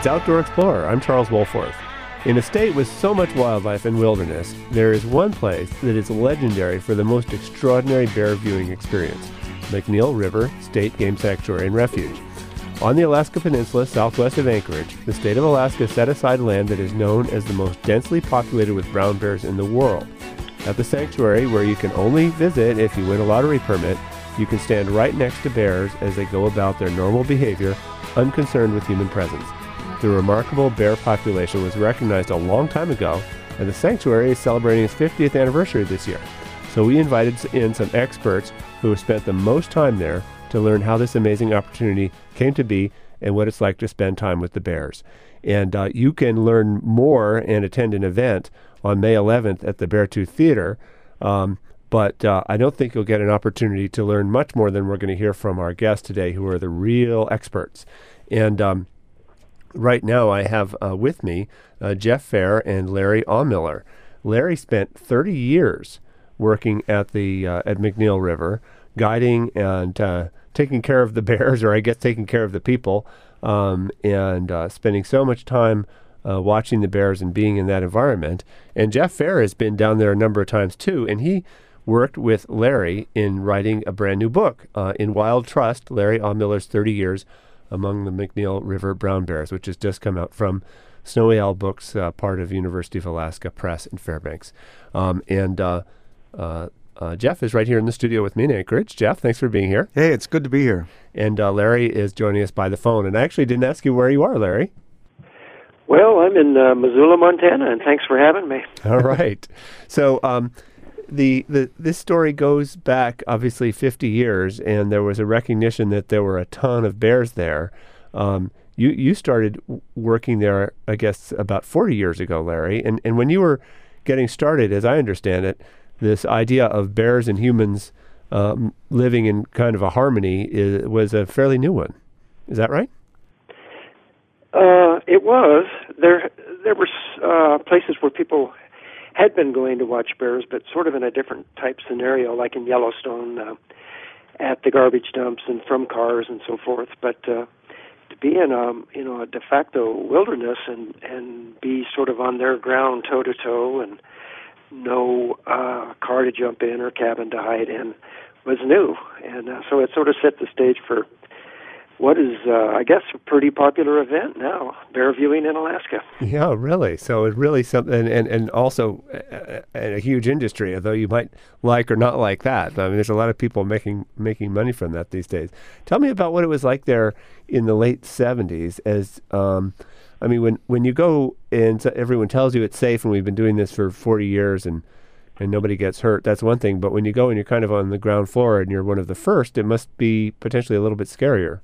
It's Outdoor Explorer. I'm Charles Wolforth. In a state with so much wildlife and wilderness, there is one place that is legendary for the most extraordinary bear viewing experience, McNeil River State Game Sanctuary and Refuge. On the Alaska Peninsula, southwest of Anchorage, the state of Alaska set aside land that is known as the most densely populated with brown bears in the world. At the sanctuary, where you can only visit if you win a lottery permit, you can stand right next to bears as they go about their normal behavior, unconcerned with human presence. The remarkable bear population was recognized a long time ago, and the sanctuary is celebrating its 50th anniversary this year. So we invited in some experts who have spent the most time there to learn how this amazing opportunity came to be and what it's like to spend time with the bears. And you can learn more and attend an event on May 11th at the Beartooth Theater, but I don't think you'll get an opportunity to learn much more than we're going to hear from our guests today, who are the real experts. And right now I have with me Jeff Fair and Larry Aumiller. Larry spent 30 years working at McNeil River, guiding and taking care of the bears, or I guess taking care of the people, and spending so much time watching the bears and being in that environment. And Jeff Fair has been down there a number of times too, and he worked with Larry in writing a brand new book, In Wild Trust, Larry Aumiller's 30 Years Among the McNeil River Brown Bears, which has just come out from Snowy Owl Books, part of University of Alaska Press in Fairbanks. Jeff is right here in the studio with me in Anchorage. Jeff, thanks for being here. Hey, it's good to be here. And Larry is joining us by the phone. And I actually didn't ask you where you are, Larry. Well, I'm in Missoula, Montana, and thanks for having me. All right. So this story goes back, obviously, 50 years, and there was a recognition that there were a ton of bears there. You started working there, I guess, about 40 years ago, Larry. And when you were getting started, as I understand it, this idea of bears and humans living in kind of a harmony was a fairly new one. Is that right? It was. There were places where people had been going to watch bears, but sort of in a different type scenario, like in Yellowstone, at the garbage dumps and from cars and so forth. But to be in a de facto wilderness and be sort of on their ground toe to toe and no car to jump in or cabin to hide in was new. And so it sort of set the stage for what is, I guess, a pretty popular event now, bear viewing in Alaska. Yeah, really. So it really something, and also a huge industry, although you might like or not like that. I mean, there's a lot of people making money from that these days. Tell me about what it was like there in the late 70s as, I mean, when you go and everyone tells you it's safe and we've been doing this for 40 years and nobody gets hurt, that's one thing. But when you go and you're kind of on the ground floor and you're one of the first, it must be potentially a little bit scarier.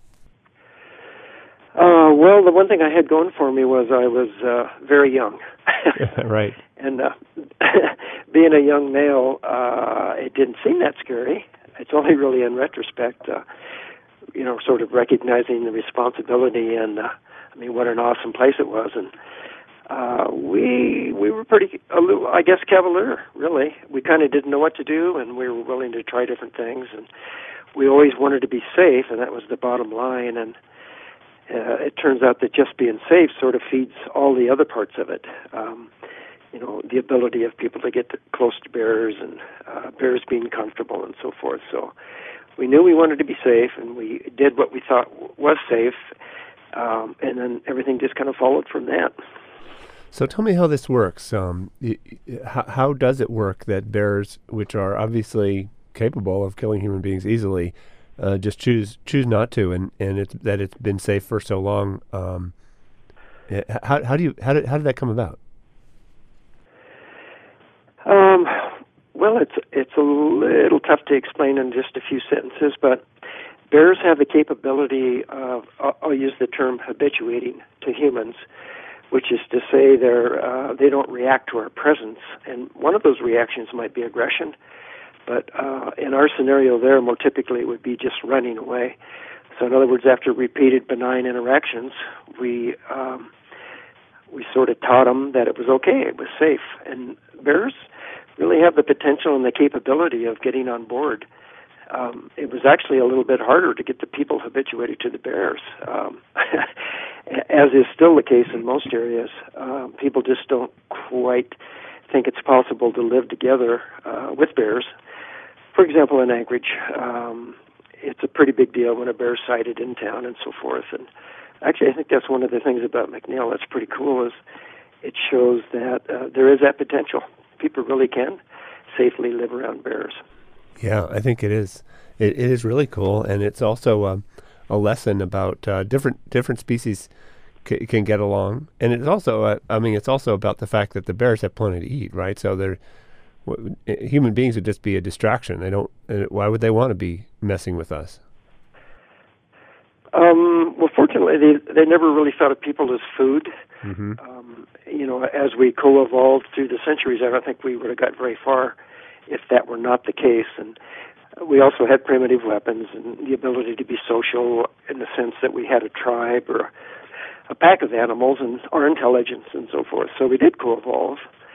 Well, the one thing I had going for me was I was very young. Right. And being a young male, it didn't seem that scary. It's only really in retrospect, sort of recognizing the responsibility and, what an awesome place it was. And we were pretty, I guess, cavalier, really. We kind of didn't know what to do, and we were willing to try different things. And we always wanted to be safe, and that was the bottom line. And it turns out that just being safe sort of feeds all the other parts of it. The ability of people to get close to bears and bears being comfortable and so forth. So we knew we wanted to be safe, and we did what we thought was safe, and then everything just kind of followed from that. So tell me how this works. How does it work that bears, which are obviously capable of killing human beings easily, just choose not to, and it's been safe for so long? How did that come about? Well, it's a little tough to explain in just a few sentences, but bears have the capability of, I'll use the term habituating to humans, which is to say they don't react to our presence, and one of those reactions might be aggression. But in our scenario there, more typically it would be just running away. So in other words, after repeated benign interactions, we sort of taught them that it was okay, it was safe. And bears really have the potential and the capability of getting on board. It was actually a little bit harder to get the people habituated to the bears. as is still the case in most areas. People just don't quite think it's possible to live together with bears. For example, in Anchorage, it's a pretty big deal when a bear's sighted in town and so forth. And actually, I think that's one of the things about McNeil that's pretty cool is it shows that there is that potential. People really can safely live around bears. Yeah, I think it is. It is really cool, and it's also a lesson about different species can get along, and it's also it's also about the fact that the bears have plenty to eat, right? So human beings would just be a distraction. They don't. Why would they want to be messing with us? Well, fortunately, they never really thought of people as food. Mm-hmm. As we co-evolved through the centuries, I don't think we would have got very far if that were not the case. And we also had primitive weapons and the ability to be social in the sense that we had a tribe or a pack of animals and our intelligence and so forth. So we did co-evolve.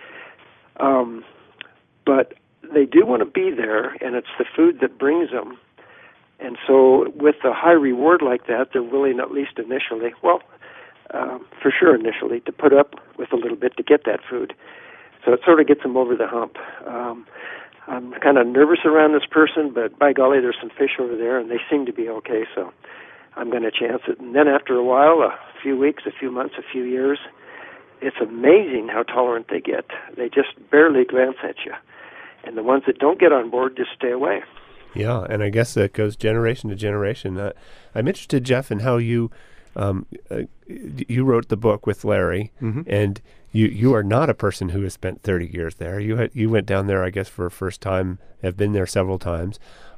But they do want to be there, and it's the food that brings them. And so with a high reward like that, they're willing, at least initially, for sure initially, to put up with a little bit to get that food. So it sort of gets them over the hump. I'm kind of nervous around this person, but by golly, there's some fish over there, and they seem to be okay, so I'm going to chance it. And then after a while, a few weeks, a few months, a few years, it's amazing how tolerant they get. They just barely glance at you. And the ones that don't get on board just stay away. Yeah, and I guess it goes generation to generation. I'm interested, Jeff, in how you wrote the book with Larry, mm-hmm. and you are not a person who has spent 30 years there. You went down there, I guess, for a first time, have been there several times.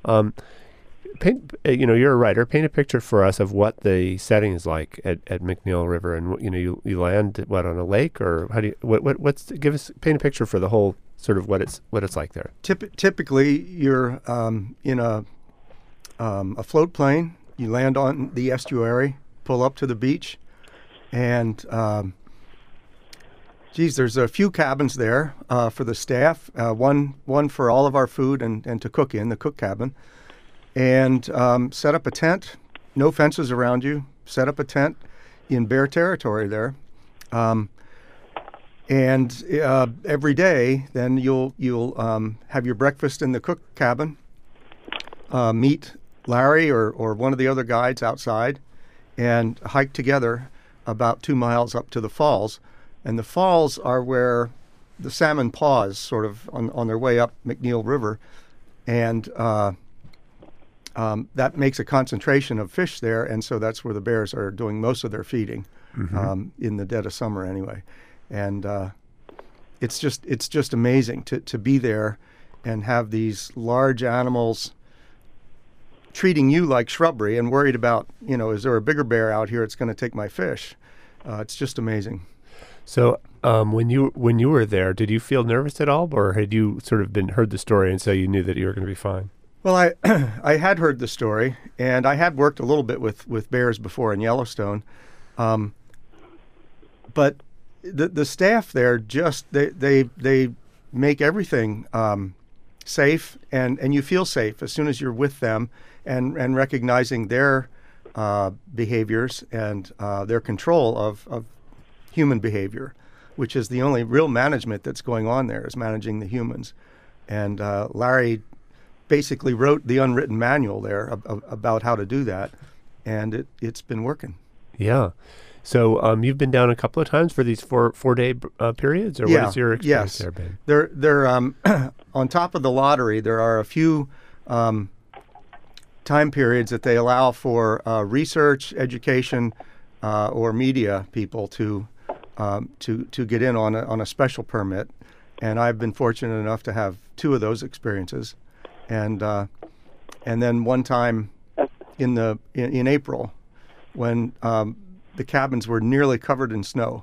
You're a writer. Paint a picture for us of what the setting is like at McNeil River, and you land on a lake, or how do you paint a picture for the whole sort of what it's like there. Typically, you're in a float plane. You land on the estuary, pull up to the beach, and there's a few cabins there for the staff. One for all of our food and to cook in, the cook cabin. And set up a tent, no fences around you, set up a tent in bear territory there. And every day, then you'll have your breakfast in the cook cabin, meet Larry or one of the other guides outside, and hike together about 2 miles up to the falls. And the falls are where the salmon pause sort of on their way up McNeil River. And that makes a concentration of fish there, and so that's where the bears are doing most of their feeding, mm-hmm. In the dead of summer anyway. And it's just amazing to be there and have these large animals treating you like shrubbery and worried about, is there a bigger bear out here that's going to take my fish? It's just amazing. So when you were there, did you feel nervous at all, or had you sort of heard the story and so you knew that you were going to be fine? Well, I had heard the story, and I had worked a little bit with bears before in Yellowstone, but the staff there they make everything safe, and you feel safe as soon as you're with them, and recognizing their behaviors and their control of human behavior, which is the only real management that's going on there, is managing the humans. And Larry basically wrote the unwritten manual there about how to do that, and it's been working. Yeah. So you've been down a couple of times for these four-day periods, or what has your experience there been? They're on top of the lottery, there are a few time periods that they allow for research, education, or media people to get in on a special permit, and I've been fortunate enough to have 2 of those experiences. And then one time in April, when the cabins were nearly covered in snow.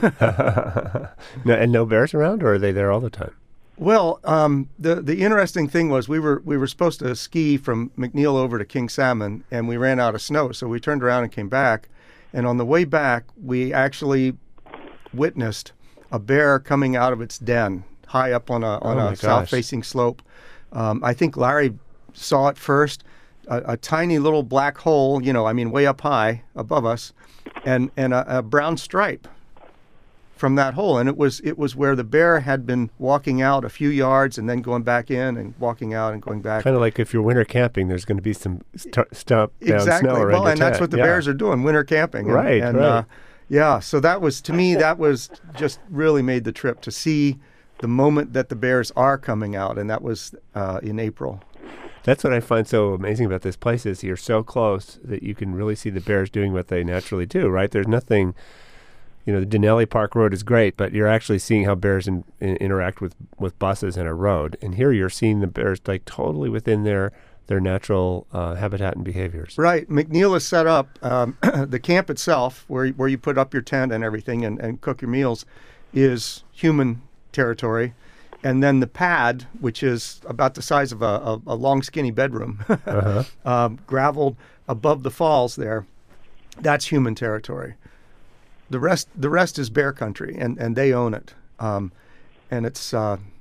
And no bears around, or are they there all the time? Well, the interesting thing was we were supposed to ski from McNeil over to King Salmon, and we ran out of snow, so we turned around and came back. And on the way back, we actually witnessed a bear coming out of its den high up on a south-facing slope. I think Larry saw it first, a tiny little black hole, way up high above us. and a brown stripe from that hole. And it was where the bear had been walking out a few yards and then going back in and walking out and going back. Kind of like if you're winter camping, there's going to be some snow Exactly. around Well, your and that's tent. what the bears are doing, winter camping. Right, right. Yeah, so that was, to me, that was just really made the trip to see the moment that the bears are coming out, and that was in April. That's what I find so amazing about this place is you're so close that you can really see the bears doing what they naturally do, right? There's nothing, the Denali Park Road is great, but you're actually seeing how bears interact with buses and a road. And here you're seeing the bears like totally within their natural habitat and behaviors. Right. McNeil has set up the camp itself, where you put up your tent and everything and cook your meals, is human territory. And then the pad, which is about the size of a long, skinny bedroom, graveled above the falls there, that's human territory. The rest is bear country, and they own it. And it's,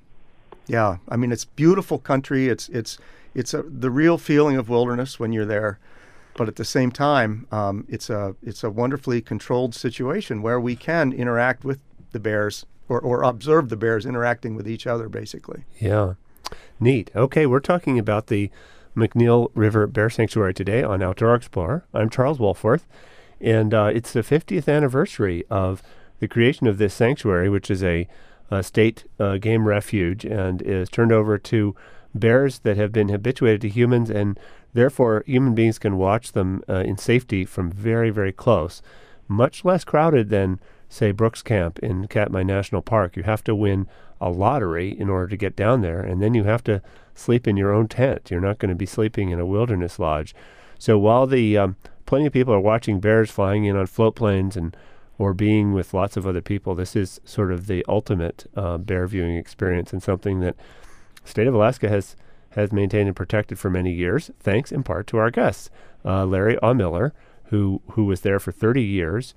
it's beautiful country. It's the real feeling of wilderness when you're there. But at the same time, it's a wonderfully controlled situation where we can interact with the bears or observe the bears interacting with each other, basically. Yeah. Neat. Okay, we're talking about the McNeil River Bear Sanctuary today on Outdoor Explorer. I'm Charles Wolforth, and it's the 50th anniversary of the creation of this sanctuary, which is a state game refuge and is turned over to bears that have been habituated to humans, and therefore human beings can watch them in safety from very, very close. Much less crowded than, say, Brooks Camp in Katmai National Park. You have to win a lottery in order to get down there, and then you have to sleep in your own tent. You're not going to be sleeping in a wilderness lodge. So while the plenty of people are watching bears flying in on float planes or being with lots of other people, this is sort of the ultimate bear viewing experience, and something that the state of Alaska has maintained and protected for many years, thanks in part to our guests, Larry A. Miller, who was there for 30 years,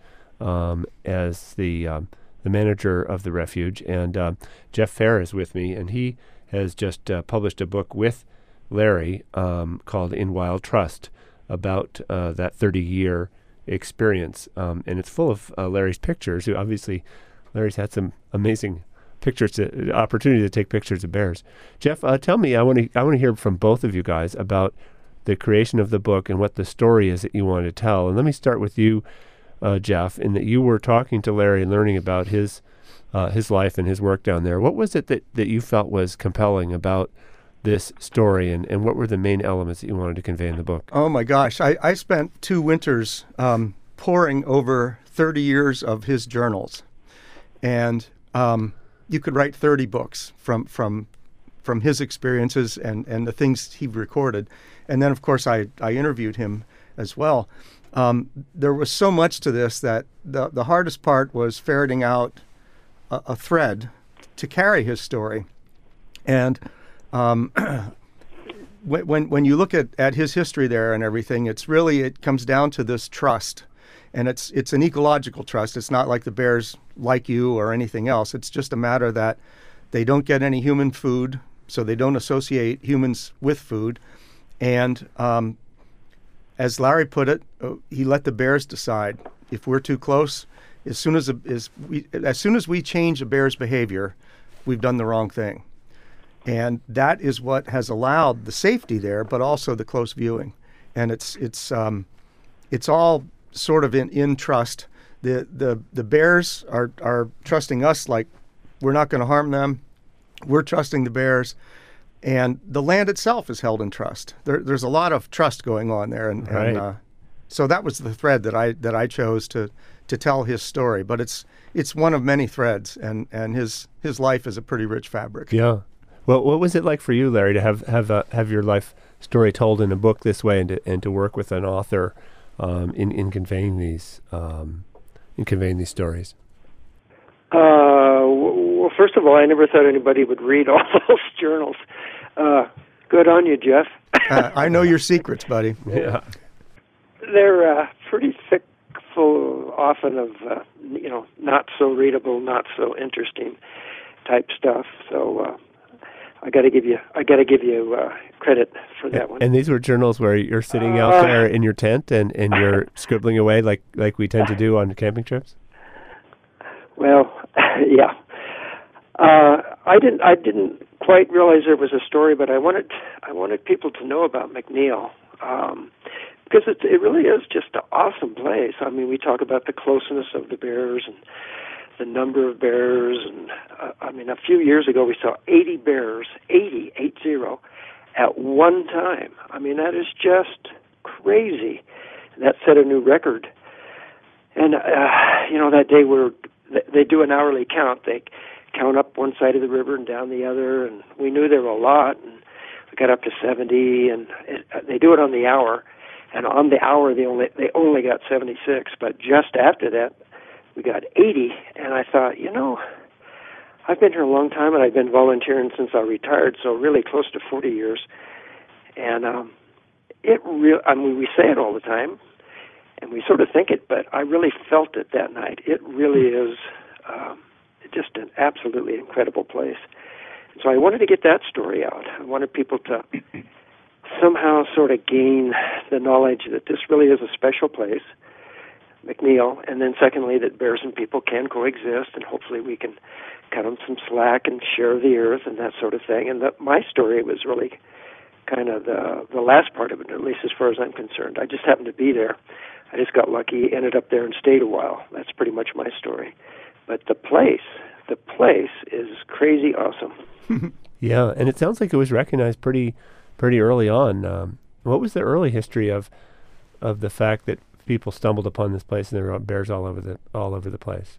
as the manager of the refuge, and Jeff Fair is with me, and he has just published a book with Larry called In Wild Trust about that 30-year experience, and it's full of Larry's pictures. Obviously, Larry's had some amazing opportunity to take pictures of bears. Jeff, tell me, I want to hear from both of you guys about the creation of the book and what the story is that you want to tell. And let me start with you, Jeff, in that you were talking to Larry and learning about his life and his work down there. What was it that you felt was compelling about this story, and what were the main elements that you wanted to convey in the book? Oh my gosh, I spent 2 winters poring over 30 years of his journals, and you could write 30 books from his experiences and the things he recorded. And then, of course, I interviewed him as well. There was so much to this that the hardest part was ferreting out a thread to carry his story. And when you look at his history there and everything, it comes down to this trust. And it's an ecological trust. It's not like the bears like you or anything else. It's just a matter that they don't get any human food, so they don't associate humans with food. And as Larry put it, he let the bears decide. If we're too close, as soon as we change a bear's behavior, we've done the wrong thing. And that is what has allowed the safety there, but also the close viewing. And it's all sort of in trust. The bears are trusting us, like we're not going to harm them. We're trusting the bears. And the land itself is held in trust. There's a lot of trust going on there, and so that was the thread that I chose to tell his story. But it's one of many threads, and his life is a pretty rich fabric. Yeah. Well, what was it like for you, Larry, to have your life story told in a book this way, and to work with an author in conveying these stories? Well, first of all, I never thought anybody would read all those journals. Good on you, Jeff. I know your secrets, buddy. Yeah. They're pretty thick, full, often of not so readable, not so interesting type stuff. So I got to give you credit for that one. And these were journals where you're sitting out there in your tent and you're scribbling away like we tend to do on camping trips? Well, yeah. I didn't quite realize there was a story, but I wanted people to know about McNeil, because it really is just an awesome place. I mean, we talk about the closeness of the bears and the number of bears, and I mean, a few years ago we saw 80 bears, 80 at one time. I mean, that is just crazy. That set a new record. And that day they do an hourly count. They count up one side of the river and down the other, and we knew there were a lot, and we got up to 70, and they do it on the hour, and on the hour they only got 76, but just after that we got 80, and I thought, I've been here a long time, and I've been volunteering since I retired, so really close to 40 years, and we say it all the time, and we sort of think it, but I really felt it that night. It really is just an absolutely incredible place. So I wanted to get that story out. I wanted people to somehow sort of gain the knowledge that this really is a special place, McNeil, and then secondly, that bears and people can coexist, and hopefully we can cut them some slack and share the earth and that sort of thing. And my story was really kind of the last part of it, at least as far as I'm concerned. I just happened to be there. I just got lucky, ended up there and stayed a while. That's pretty much my story. But the place is crazy awesome. Yeah, and it sounds like it was recognized pretty early on. What was the early history of the fact that people stumbled upon this place and there were bears all over the place?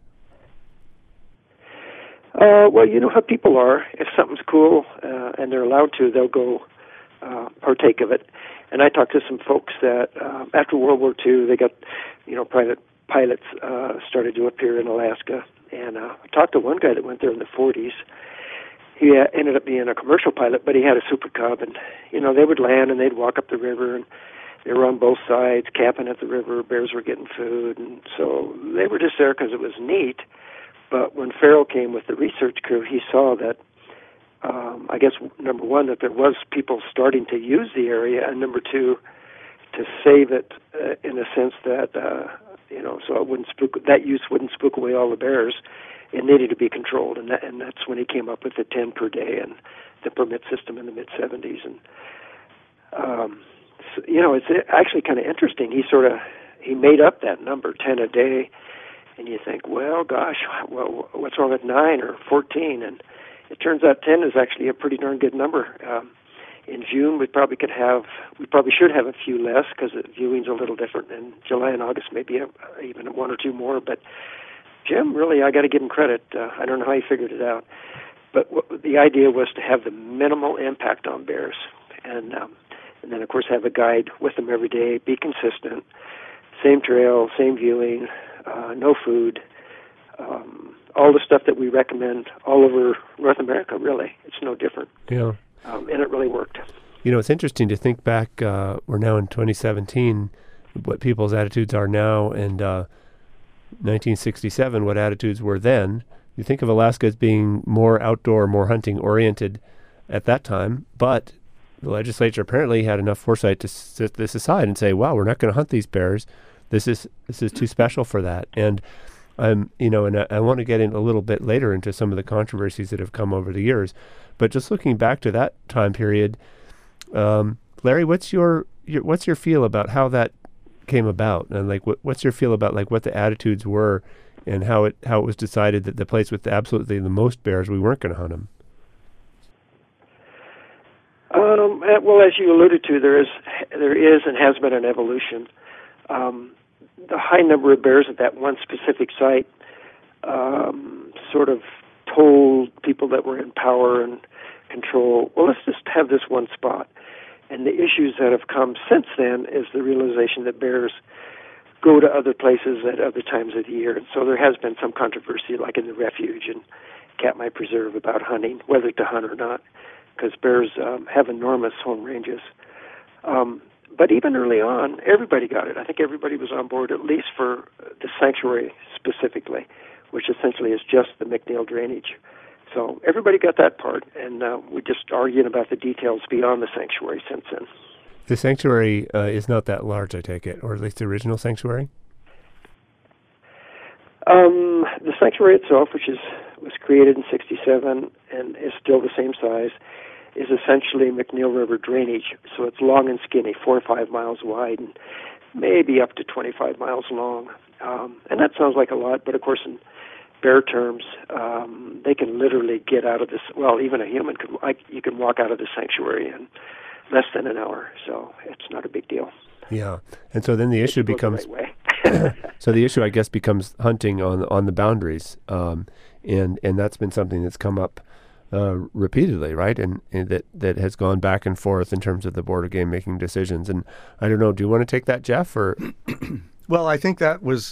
Well, you know how people are. If something's cool and they're allowed to, they'll go partake of it. And I talked to some folks that after World War II, they got, private pilots started to appear in Alaska. And I talked to one guy that went there in the 40s. He ended up being a commercial pilot, but he had a Super Cub. And, they would land and they'd walk up the river, and they were on both sides, camping at the river. Bears were getting food. And so they were just there because it was neat. But when Farrell came with the research crew, he saw that, I guess, number one, that there was people starting to use the area, and number two, to save it in a sense that, so it wouldn't that use wouldn't spook away all the bears. It needed to be controlled, and that's when he came up with the 10 per day and the permit system in the mid-'70s. And, it's actually kind of interesting. He made up that number, 10 a day, and you think, well, gosh, what's wrong with 9 or 14? And it turns out 10 is actually a pretty darn good number. In June, we probably should have a few less because the viewing's a little different. In July and August, maybe even one or two more. But Jim, really, I got to give him credit. I don't know how he figured it out, but the idea was to have the minimal impact on bears, and then of course have a guide with them every day, be consistent, same trail, same viewing, no food. All the stuff that we recommend all over North America, really. It's no different. Yeah. And it really worked. It's interesting to think back, we're now in 2017, what people's attitudes are now, and 1967, what attitudes were then. You think of Alaska as being more outdoor, more hunting oriented at that time, but the legislature apparently had enough foresight to set this aside and say, wow, we're not going to hunt these bears. This is too special for that. And and I want to get in a little bit later into some of the controversies that have come over the years, but just looking back to that time period, Larry, what's your feel about how that came about, and what's your feel about what the attitudes were, and how it was decided that the place with absolutely the most bears, we weren't going to hunt them? Well, as you alluded to, there is and has been an evolution. The high number of bears at that one specific site sort of told people that were in power and control, well, let's just have this one spot. And the issues that have come since then is the realization that bears go to other places at other times of the year. And so there has been some controversy, like in the refuge and Katmai Preserve, about hunting, whether to hunt or not, because bears have enormous home ranges. But even early on, everybody got it. I think everybody was on board, at least for the sanctuary specifically, which essentially is just the McNeil drainage. So everybody got that part, and we're just arguing about the details beyond the sanctuary since then. The sanctuary is not that large, I take it, or at least the original sanctuary? The sanctuary itself, which was created in '67 and is still the same size, is essentially McNeil River drainage. So it's long and skinny, 4 or 5 miles wide, and maybe up to 25 miles long. And that sounds like a lot, but of course in bear terms, they can literally get out of this. Well, even a human you can walk out of the sanctuary in less than an hour, so it's not a big deal. Yeah, and so then the issue becomes. The right way. So the issue, I guess, becomes hunting on the boundaries, and that's been something that's come up repeatedly, right? And that has gone back and forth in terms of the Board of Game making decisions. And I don't know, do you want to take that, Jeff? Or well, I think that was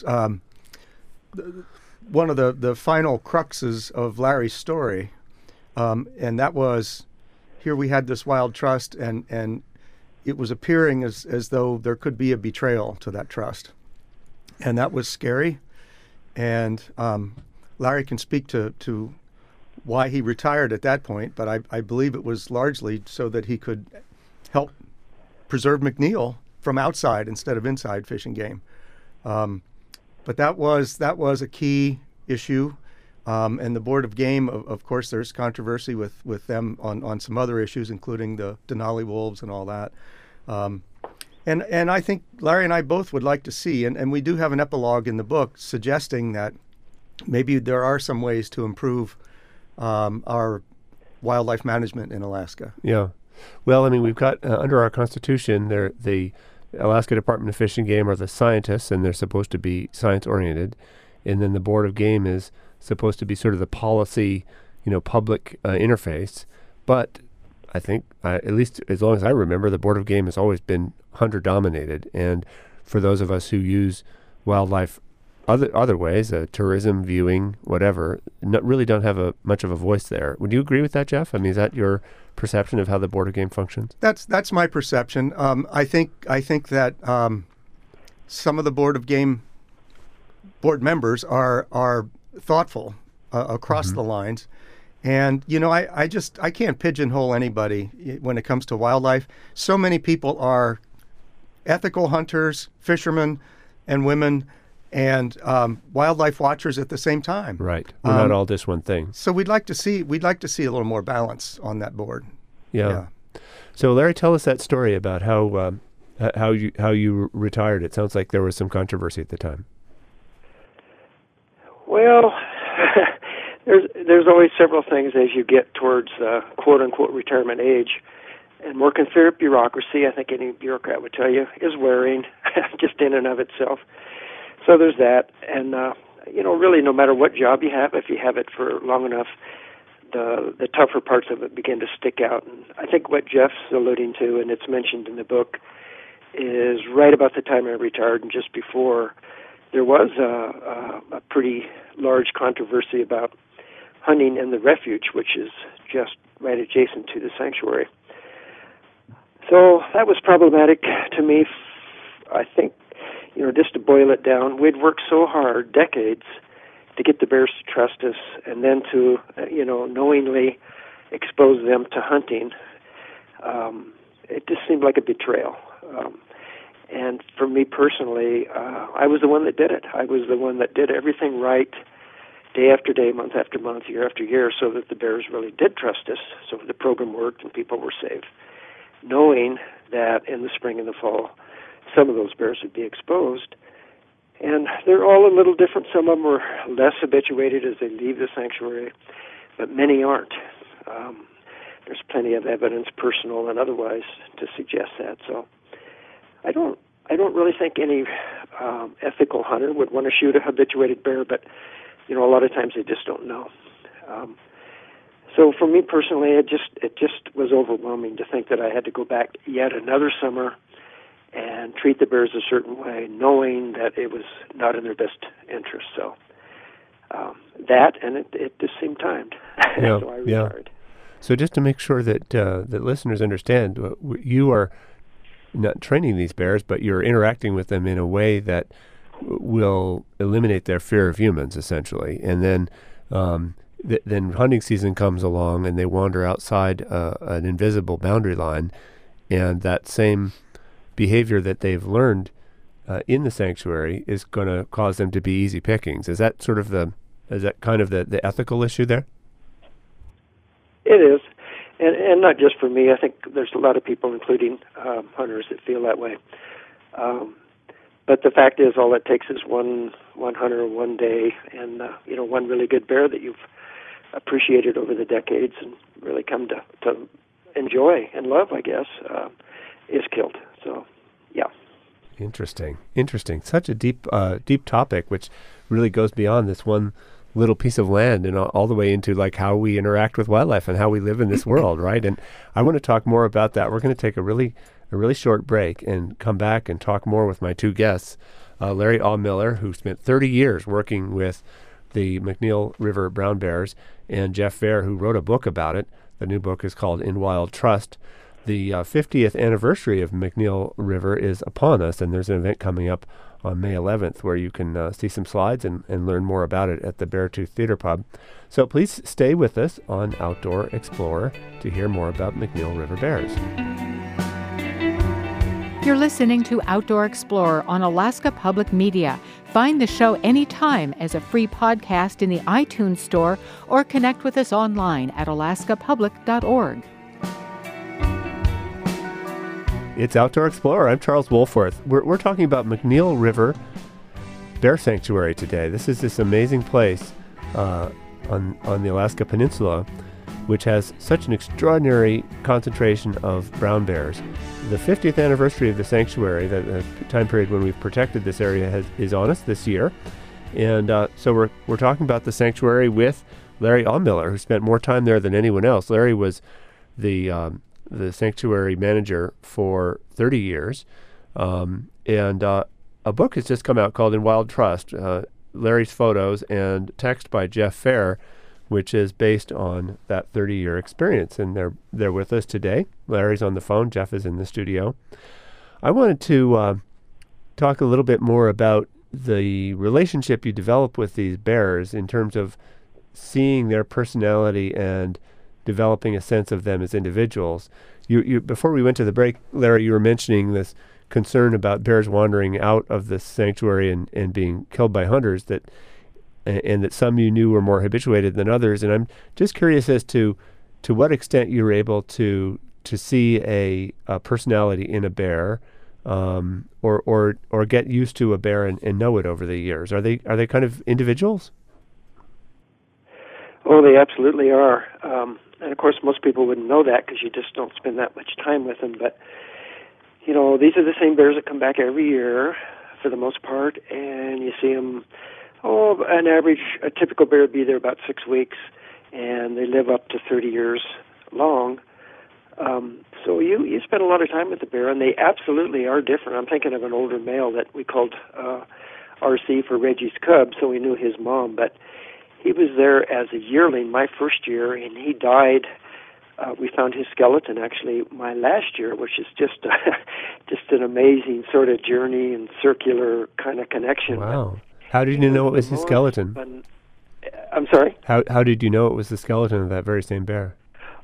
one of the final cruxes of Larry's story, and that was here we had this wild trust, and it was appearing as though there could be a betrayal to that trust. And that was scary. And Larry can speak to why he retired at that point, but I believe it was largely so that he could help preserve McNeil from outside instead of inside Fish and Game. But that was a key issue. And the Board of Game, of course, there's controversy with them on some other issues, including the Denali wolves and all that. And I think Larry and I both would like to see, and we do have an epilogue in the book suggesting that maybe there are some ways to improve our wildlife management in Alaska. Yeah. Well, I mean, we've got, under our Constitution, the Alaska Department of Fish and Game are the scientists, and they're supposed to be science-oriented. And then the Board of Game is supposed to be sort of the policy, public interface. But I think, at least as long as I remember, the Board of Game has always been hunter-dominated. And for those of us who use wildlife other ways, tourism, viewing, whatever, really don't have much of a voice there. Would you agree with that, Jeff? I mean, is that your perception of how the Board of Game functions? That's my perception. I think that some of the Board of Game board members are thoughtful across the lines. And, I can't pigeonhole anybody when it comes to wildlife. So many people are ethical hunters, fishermen, and women, and wildlife watchers at the same time. Right. We're not all just one thing. So we'd like to see a little more balance on that board. Yeah. So Larry, tell us that story about how you retired. It sounds like there was some controversy at the time. Well, there's always several things as you get towards quote unquote retirement age. And working through bureaucracy, I think any bureaucrat would tell you, is wearing, just in and of itself. So there's that. And, really no matter what job you have, if you have it for long enough, the tougher parts of it begin to stick out. And I think what Jeff's alluding to, and it's mentioned in the book, is right about the time I retired and just before, there was a pretty large controversy about hunting in the refuge, which is just right adjacent to the sanctuary. So that was problematic to me. I think, just to boil it down, we'd worked so hard, decades, to get the bears to trust us, and then to, knowingly expose them to hunting. It just seemed like a betrayal. And for me personally, I was the one that did it. I was the one that did everything right, day after day, month after month, year after year, so that the bears really did trust us, so the program worked and people were safe, knowing that in the spring and the fall, some of those bears would be exposed. And they're all a little different. Some of them are less habituated as they leave the sanctuary, but many aren't. There's plenty of evidence, personal and otherwise, to suggest that. So I don't really think any ethical hunter would want to shoot a habituated bear, but a lot of times they just don't know. So for me personally, it just was overwhelming to think that I had to go back yet another summer and treat the bears a certain way, knowing that it was not in their best interest. So that, and it just seemed timed. Yeah, so I retired. So just to make sure that that listeners understand, you are not training these bears, but you're interacting with them in a way that will eliminate their fear of humans, essentially. And then then hunting season comes along and they wander outside an invisible boundary line, and that same behavior that they've learned in the sanctuary is going to cause them to be easy pickings. Is that kind of the ethical issue there? It is, and not just for me. I think there's a lot of people, including hunters, that feel that way. But the fact is, all it takes is one hunter, one day, and one really good bear that you've appreciated over the decades and really come to enjoy and love, I guess, is killed. So, yeah. Interesting. Such a deep topic, which really goes beyond this one little piece of land and all the way into like how we interact with wildlife and how we live in this world, right? And I want to talk more about that. We're going to take a really short break and come back and talk more with my two guests, Larry Awe Miller, who spent 30 years working with the McNeil River brown bears, and Jeff Fair, who wrote a book about it. The new book is called In Wild Trust. The 50th anniversary of McNeil River is upon us, and there's an event coming up on May 11th where you can see some slides and learn more about it at the Beartooth Theater Pub. So please stay with us on Outdoor Explorer to hear more about McNeil River bears. You're listening to Outdoor Explorer on Alaska Public Media. Find the show anytime as a free podcast in the iTunes Store or connect with us online at alaskapublic.org. It's Outdoor Explorer. I'm Charles Wohlforth. We're talking about McNeil River Bear Sanctuary today. This is this amazing place on the Alaska Peninsula, which has such an extraordinary concentration of brown bears. The 50th anniversary of the sanctuary, the time period when we've protected this area, is on us this year. And so we're talking about the sanctuary with Larry Awe Miller, who spent more time there than anyone else. Larry was the sanctuary manager for 30 years. And a book has just come out called In Wild Trust, Larry's photos and text by Jeff Fair, which is based on that 30-year experience. And they're with us today. Larry's on the phone. Jeff is in the studio. I wanted to talk a little bit more about the relationship you develop with these bears in terms of seeing their personality and developing a sense of them as individuals. You before we went to the break, Larry, you were mentioning this concern about bears wandering out of the sanctuary and being killed by hunters, and that some you knew were more habituated than others. And I'm just curious as to what extent you were able to see a personality in a bear, or get used to a bear and know it over the years. Are they kind of individuals? Oh, they absolutely are. And of course, most people wouldn't know that because you just don't spend that much time with them. But, these are the same bears that come back every year for the most part, and you see them, an average, a typical bear would be there about 6 weeks, and they live up to 30 years long. So you spend a lot of time with the bear, and they absolutely are different. I'm thinking of an older male that we called RC for Reggie's Cub, so we knew his mom, but he was there as a yearling my first year, and he died. We found his skeleton actually my last year, which is just an amazing sort of journey and circular kind of connection. Wow. How did you know it was his skeleton? I'm sorry? How did you know it was the skeleton of that very same bear?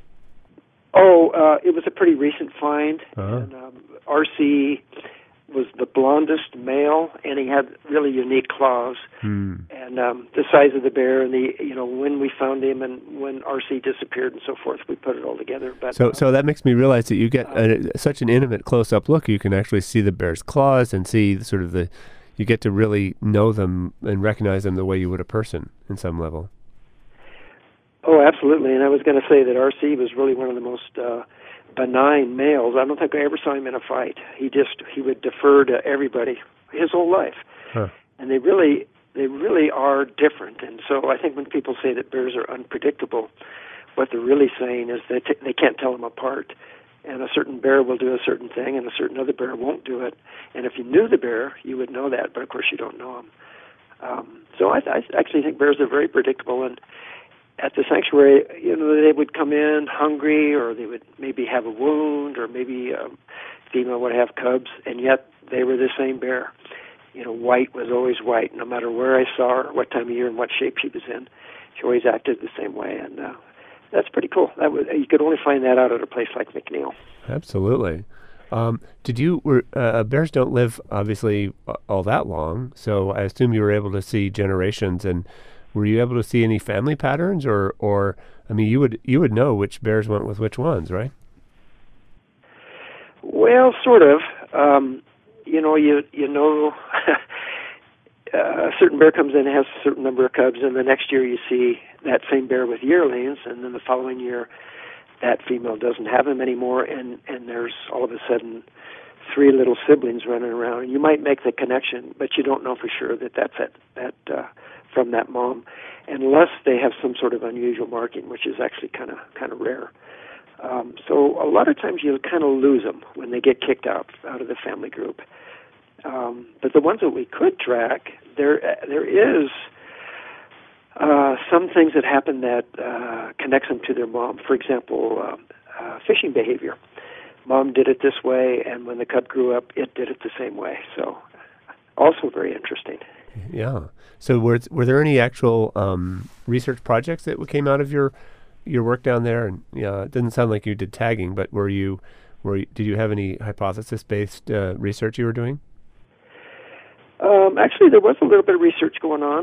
It was a pretty recent find. Uh-huh. And RC was the blondest male, and he had really unique claws. And the size of the bear, and when we found him, and when RC disappeared, and so forth, we put it all together. But so that makes me realize that you get such an intimate, close-up look. You can actually see the bear's claws and see sort of you get to really know them and recognize them the way you would a person in some level. Oh, absolutely. And I was going to say that RC was really one of the most benign males. I don't think I ever saw him in a fight. He would defer to everybody his whole life. Huh. And they really are different. And so I think when people say that bears are unpredictable, what they're really saying is that they can't tell them apart. And a certain bear will do a certain thing, and a certain other bear won't do it. And if you knew the bear, you would know that, but of course you don't know him. So I actually think bears are very predictable. And at the sanctuary, they would come in hungry, or they would maybe have a wound, or maybe female would have cubs, and yet they were the same bear. White was always white, no matter where I saw her, what time of year, and what shape she was in. she always acted the same way, and that's pretty cool. You could only find that out at a place like McNeil. Absolutely. Bears don't live obviously all that long, so I assume you were able to see generations. And were you able to see any family patterns, or I mean, you would know which bears went with which ones, right? Well, sort of. You know, a certain bear comes in and has a certain number of cubs, and the next year you see that same bear with yearlings, and then the following year that female doesn't have them anymore, and there's all of a sudden 3 little siblings running around, and you might make the connection, but you don't know for sure that that's from that mom, unless they have some sort of unusual marking, which is actually kind of rare. So a lot of times you kind of lose them when they get kicked out of the family group. But the ones that we could track, there is some things that happen that connects them to their mom. For example, fishing behavior. Mom did it this way, and when the cub grew up, it did it the same way. So also very interesting. Yeah. So were there any actual research projects that came out of your work down there? And it didn't sound like you did tagging, but did you have any hypothesis-based research you were doing? Actually, there was a little bit of research going on.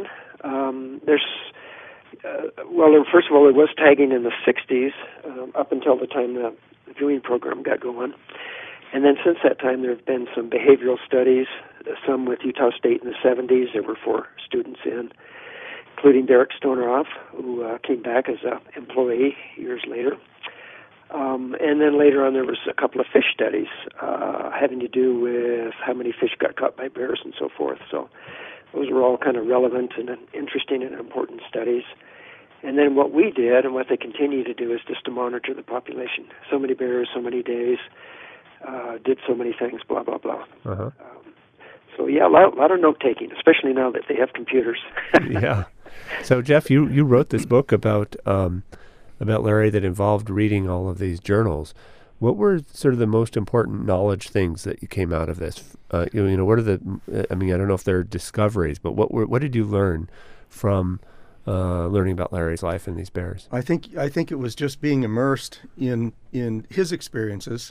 First of all, there was tagging in the 60s, up until the time the viewing program got going. And then since that time, there have been some behavioral studies, some with Utah State in the 70s. There were 4 students in, including Derek Stoneroff, who came back as an employee years later. And then later on, there was a couple of fish studies having to do with how many fish got caught by bears and so forth. So those were all kind of relevant and interesting and important studies. And then what we did and what they continue to do is just to monitor the population. So many bears, so many days, did so many things, blah, blah, blah. Uh-huh. So, yeah, a lot of note-taking, especially now that they have computers. Yeah. So, Jeff, you wrote this book about Larry that involved reading all of these journals. What were sort of the most important knowledge things that you came out of this? What are I don't know if they're discoveries, but what did you learn from learning about Larry's life and these bears? I think it was just being immersed in his experiences,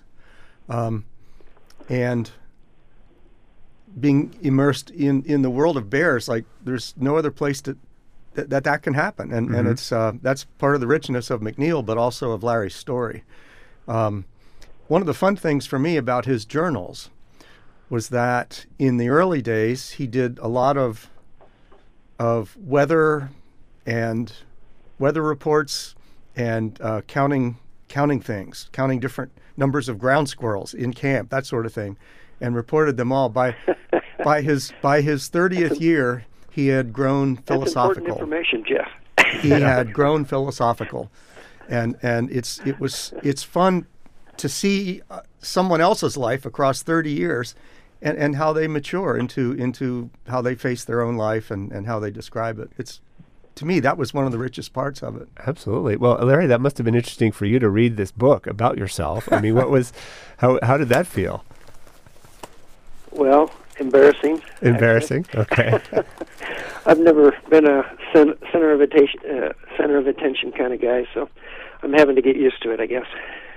and being immersed in the world of bears. Like, there's no other place that can happen, and Mm-hmm. and it's that's part of the richness of McNeil, but also of Larry's story. One of the fun things for me about his journals was that in the early days he did a lot of weather reports and counting things, counting different numbers of ground squirrels in camp, that sort of thing, and reported them all. By his 30th year, he had grown philosophical. That's important information, Jeff. He had grown philosophical, and it's fun to see someone else's life across 30 years, and how they mature into how they face their own life and how they describe it. It's, to me, that was one of the richest parts of it. Absolutely. Well, Larry, that must have been interesting for you to read this book about yourself. I mean, how did that feel? Well, embarrassing. Embarrassing. Okay. I've never been a center of attention kind of guy, so I'm having to get used to it, I guess.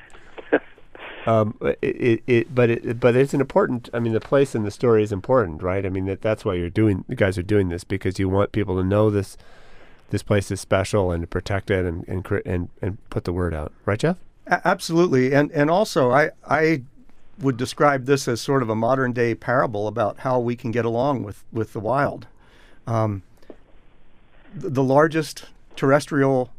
But it's an important. I mean, the place in the story is important, right? I mean, that's why you guys are doing this, because you want people to know this place is special and to protect it and put the word out, right, Jeff? Absolutely, and also I would describe this as sort of a modern day parable about how we can get along with the wild. The largest terrestrial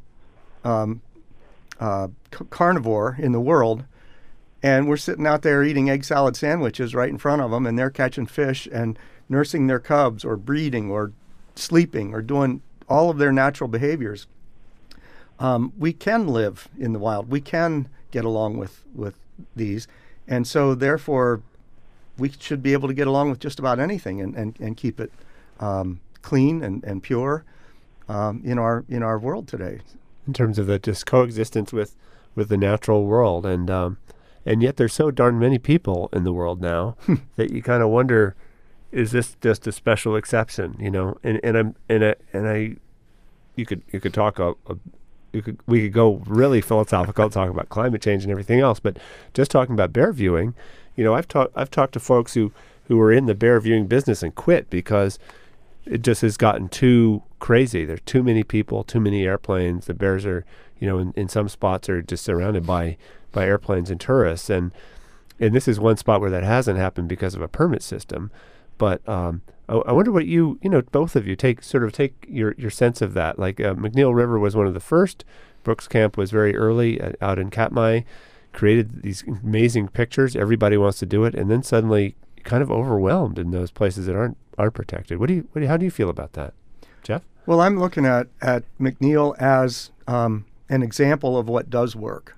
carnivore in the world, and we're sitting out there eating egg salad sandwiches right in front of them, and they're catching fish and nursing their cubs or breeding or sleeping or doing all of their natural behaviors. We can live in the wild. We can get along with these. And so therefore, we should be able to get along with just about anything and keep it clean and pure in our world today. In terms of the just coexistence with the natural world, and yet there's so darn many people in the world now that you kind of wonder, is this just a special exception? And you could talk we could go really philosophical, talk about climate change and everything else. But just talking about bear viewing, I've talked to folks who were in the bear viewing business and quit because it just has gotten too crazy. There's too many people, too many airplanes. The bears are, in some spots are just surrounded by airplanes and tourists. And this is one spot where that hasn't happened because of a permit system. But I wonder what both of you take your sense of that. Like McNeil River was one of the first. Brooks Camp was very early out in Katmai, created these amazing pictures. Everybody wants to do it, and then suddenly kind of overwhelmed in those places that aren't protected. How do you feel about that, Jeff? Well, I'm looking at McNeil as an example of what does work.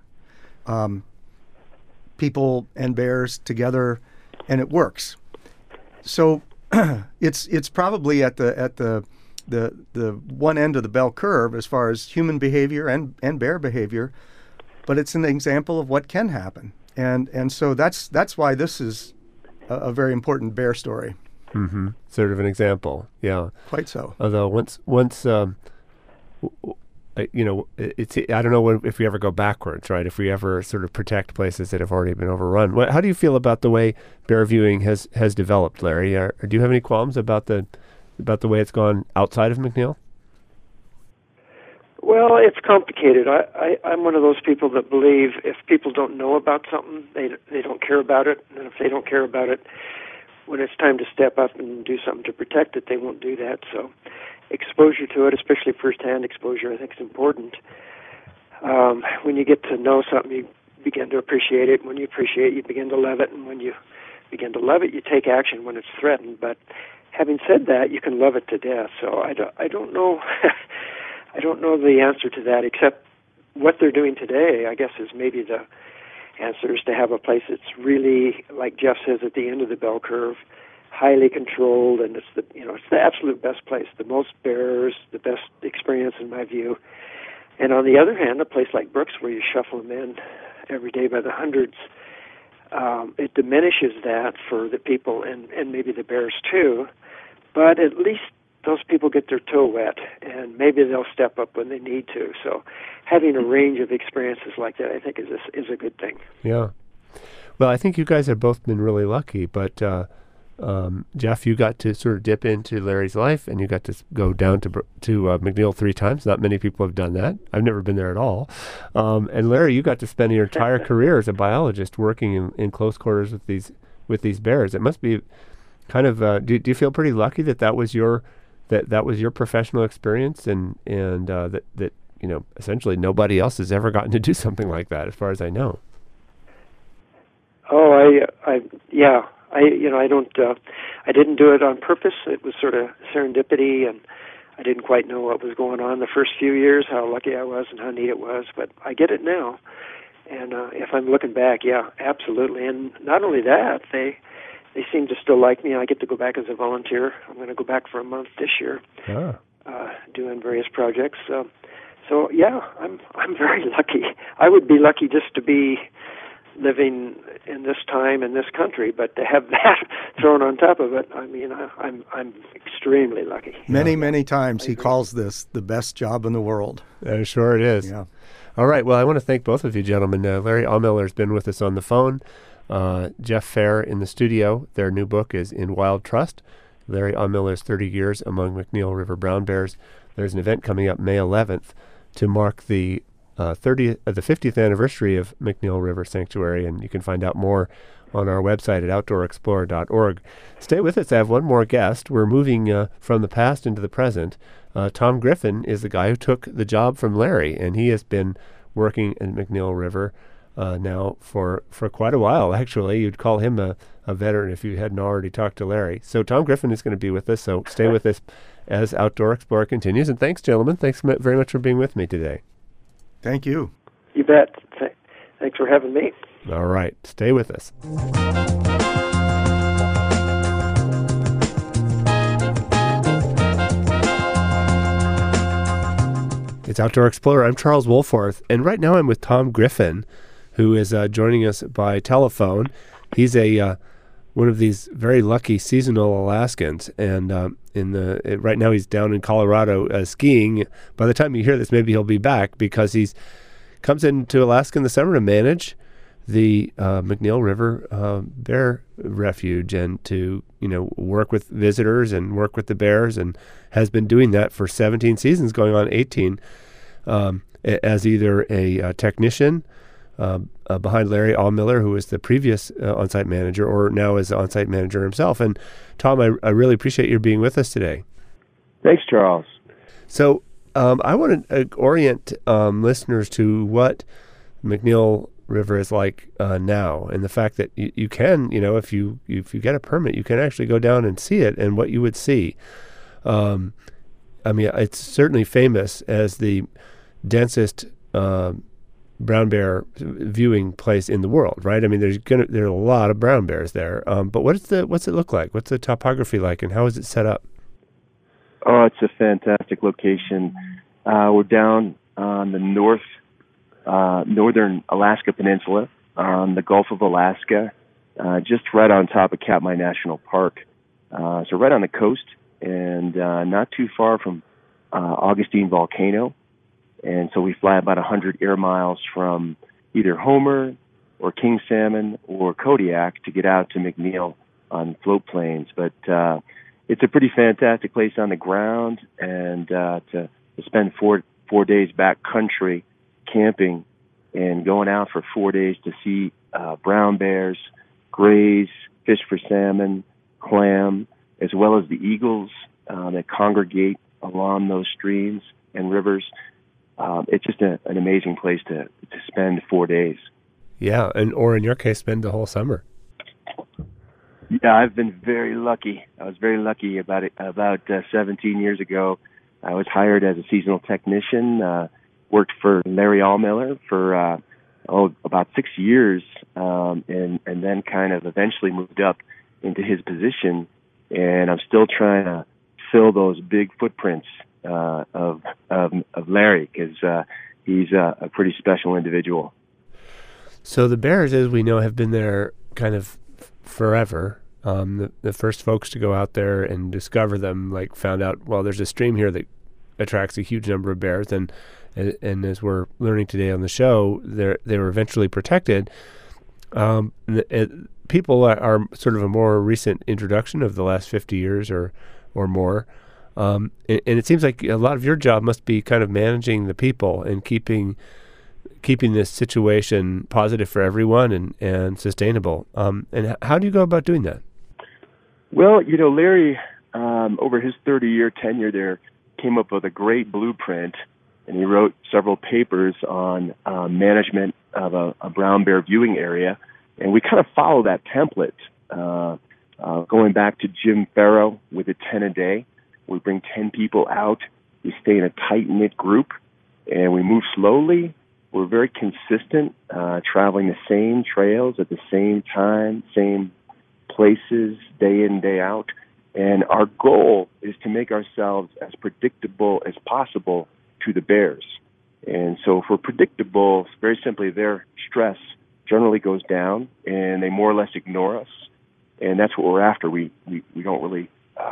People and bears together, and it works. So it's probably at the one end of the bell curve as far as human behavior and bear behavior, but it's an example of what can happen, and so that's why this is a very important bear story. Mm-hmm. Sort of an example, yeah. Quite so. Although once it's I don't know if we ever go backwards, right? If we ever sort of protect places that have already been overrun. How do you feel about the way bear viewing has developed, Larry? Do you have any qualms about the way it's gone outside of McNeil? Well, it's complicated. I'm one of those people that believe if people don't know about something, they don't care about it, and if they don't care about it, when it's time to step up and do something to protect it, they won't do that. So exposure to it, especially first-hand exposure, I think is important. When you get to know something, you begin to appreciate it. When you appreciate it, you begin to love it. And when you begin to love it, you take action when it's threatened. But having said that, you can love it to death. So I don't know I don't know the answer to that, except what they're doing today, I guess, is maybe the answer is to have a place that's really, like Jeff says, at the end of the bell curve, highly controlled, and it's the absolute best place, the most bears, the best experience in my view. And on the other hand, a place like Brooks, where you shuffle them in every day by the hundreds, it diminishes that for the people and maybe the bears too. But at least those people get their toe wet, and maybe they'll step up when they need to. So having a range of experiences like that, I think, is a good thing. Yeah. Well, I think you guys have both been really lucky, but Jeff, you got to sort of dip into Larry's life, and you got to go down to McNeil 3 times. Not many people have done that. I've never been there at all. And Larry, you got to spend your entire career as a biologist working in close quarters with these bears. It must be kind of. Do you feel pretty lucky that was your professional experience, and that essentially nobody else has ever gotten to do something like that, as far as I know? Oh, I didn't do it on purpose. It was sort of serendipity, and I didn't quite know what was going on the first few years, how lucky I was and how neat it was, but I get it now. And if I'm looking back, yeah, absolutely. And not only that, they seem to still like me. I get to go back as a volunteer. I'm going to go back for a month this year, doing various projects. So yeah, I'm very lucky. I would be lucky just to be living in this time in this country, but to have that thrown on top of it, I mean, I'm extremely lucky. Many times he calls this the best job in the world. Sure it is. Yeah. All right. Well, I want to thank both of you gentlemen. Larry Aumiller has been with us on the phone. Jeff Fair in the studio. Their new book is In Wild Trust, Larry Aumiller's 30 Years Among McNeil River Brown Bears. There's an event coming up May 11th to mark the 50th anniversary of McNeil River Sanctuary, and you can find out more on our website at outdoorexplorer.org. Stay with us. I have one more guest. We're moving from the past into the present. Tom Griffin is the guy who took the job from Larry, and he has been working in McNeil River now for quite a while, actually. You'd call him a veteran if you hadn't already talked to Larry. So Tom Griffin is going to be with us, so stay with us as Outdoor Explorer continues. And thanks, gentlemen. Thanks very much for being with me today. Thank you. You bet. Thanks for having me. All right. Stay with us. It's Outdoor Explorer. I'm Charles Wohlforth, and right now I'm with Tom Griffin, who is joining us by telephone. He's a one of these very lucky seasonal Alaskans, and right now he's down in Colorado skiing. By the time you hear this, maybe he'll be back because he's comes into Alaska in the summer to manage the McNeil River Bear Refuge and to work with visitors and work with the bears, and has been doing that for 17 seasons, going on 18, as either a technician behind Larry Allmiller, who was the previous on-site manager, or now as the on-site manager himself. And Tom, I really appreciate your being with us today. Thanks, Charles. So I want to orient listeners to what McNeil River is like now, and the fact that you can, if you get a permit, you can actually go down and see it, and what you would see. It's certainly famous as the densest brown bear viewing place in the world, right? I mean, there are a lot of brown bears there. But what's it look like? What's the topography like, and how is it set up? Oh, it's a fantastic location. We're down on the northern Alaska Peninsula, on the Gulf of Alaska, just right on top of Katmai National Park. So right on the coast, and not too far from Augustine Volcano. And so we fly about 100 air miles from either Homer or King Salmon or Kodiak to get out to McNeil on float planes. But it's a pretty fantastic place on the ground, and to spend four days backcountry camping and going out for 4 days to see brown bears, graze, fish for salmon, clam, as well as the eagles that congregate along those streams and rivers. It's just an amazing place to spend 4 days. Yeah, or in your case, spend the whole summer. Yeah, I've been very lucky. I was very lucky about 17 years ago. I was hired as a seasonal technician, worked for Larry Allmiller for about 6 years, and then kind of eventually moved up into his position. And I'm still trying to fill those big footprints of Larry, because he's a pretty special individual. So the bears, as we know, have been there kind of forever. The first folks to go out there and discover them, found out, well, there's a stream here that attracts a huge number of bears, and as we're learning today on the show, they were eventually protected. People are sort of a more recent introduction of the last 50 years or more. And it seems like a lot of your job must be kind of managing the people and keeping this situation positive for everyone and sustainable. And how do you go about doing that? Well, Larry, over his 30-year tenure there, came up with a great blueprint, and he wrote several papers on management of a brown bear viewing area. And we kind of follow that template, going back to Jim Farrow with a 10 a day. We bring 10 people out. We stay in a tight-knit group, and we move slowly. We're very consistent, traveling the same trails at the same time, same places, day in, day out. And our goal is to make ourselves as predictable as possible to the bears. And so if we're predictable, very simply, their stress generally goes down, and they more or less ignore us. And that's what we're after. We don't really...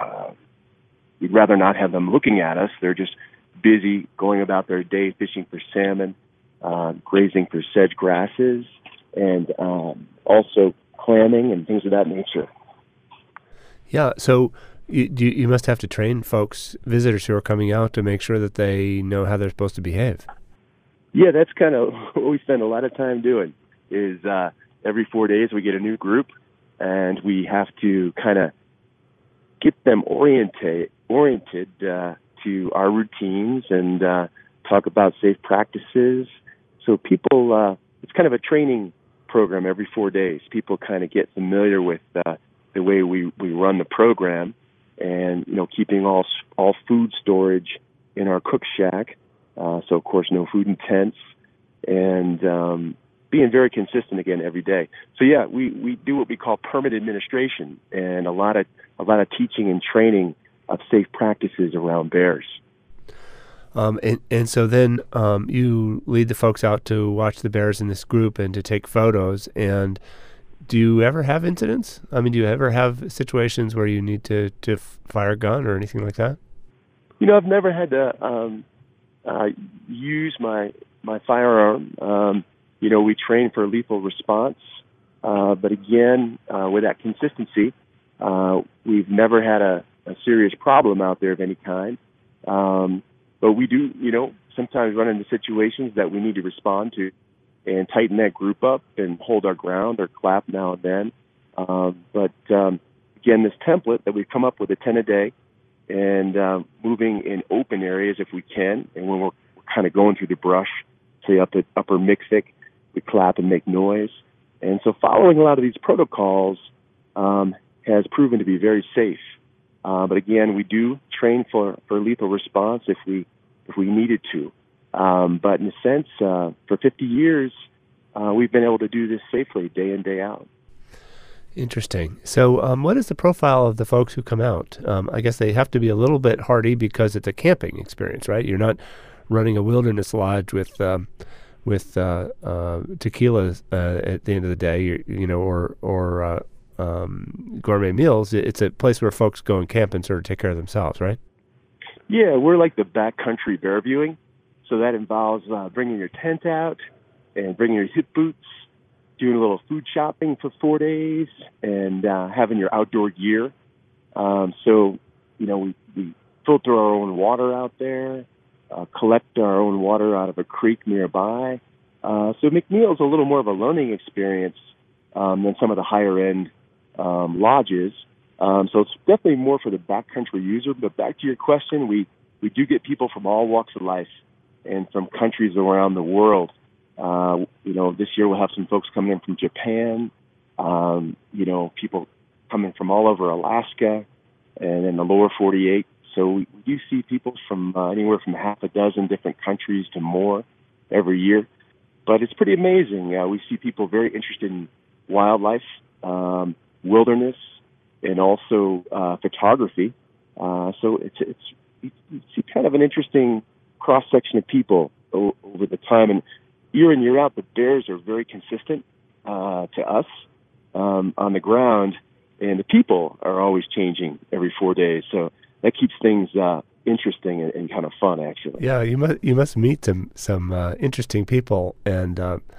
We'd rather not have them looking at us. They're just busy going about their day, fishing for salmon, grazing for sedge grasses, and also clamming and things of that nature. Yeah, so you must have to train visitors who are coming out, to make sure that they know how they're supposed to behave. Yeah, that's kind of what we spend a lot of time doing, is every 4 days we get a new group, and we have to kind of get them oriented to our routines and talk about safe practices. So people, it's kind of a training program every 4 days. People kind of get familiar with the way we run the program, and keeping all food storage in our cook shack. So of course no food in tents, and being very consistent again every day. So yeah, we do what we call permit administration, and a lot of teaching and training of safe practices around bears. And so then you lead the folks out to watch the bears in this group and to take photos. And Do you ever have incidents? I mean, do you ever have situations where you need to fire a gun or anything like that? I've never had to use my firearm. We train for lethal response, but again, with that consistency, we've never had a serious problem out there of any kind. But we do, sometimes run into situations that we need to respond to and tighten that group up and hold our ground or clap now and then. But again, this template that we've come up with, a 10 a day, and moving in open areas if we can, and when we're kind of going through the brush, say up at Upper Mikvik, we clap and make noise. And so following a lot of these protocols has proven to be very safe. But again, we do train for lethal response if we needed to. But in a sense, for 50 years, we've been able to do this safely day in, day out. Interesting. So what is the profile of the folks who come out? I guess they have to be a little bit hardy because it's a camping experience, right? You're not running a wilderness lodge with tequila at the end of the day, or gourmet meals. It's a place where folks go and camp and sort of take care of themselves, right? Yeah, we're like the backcountry bear viewing. So that involves bringing your tent out and bringing your hip boots, doing a little food shopping for 4 days, and having your outdoor gear. We filter our own water out there, collect our own water out of a creek nearby. So McNeil's a little more of a learning experience than some of the higher-end lodges. So it's definitely more for the backcountry user. But back to your question, we do get people from all walks of life and from countries around the world. This year we'll have some folks coming in from Japan, people coming from all over Alaska and in the lower 48. So we do see people from anywhere from half a dozen different countries to more every year. But it's pretty amazing. We see people very interested in wildlife, wilderness, and also photography. So you see kind of an interesting cross-section of people over the time. And year in, year out, the bears are very consistent to us on the ground, and the people are always changing every 4 days. So that keeps things interesting and kind of fun, actually. Yeah, you must meet some interesting people, and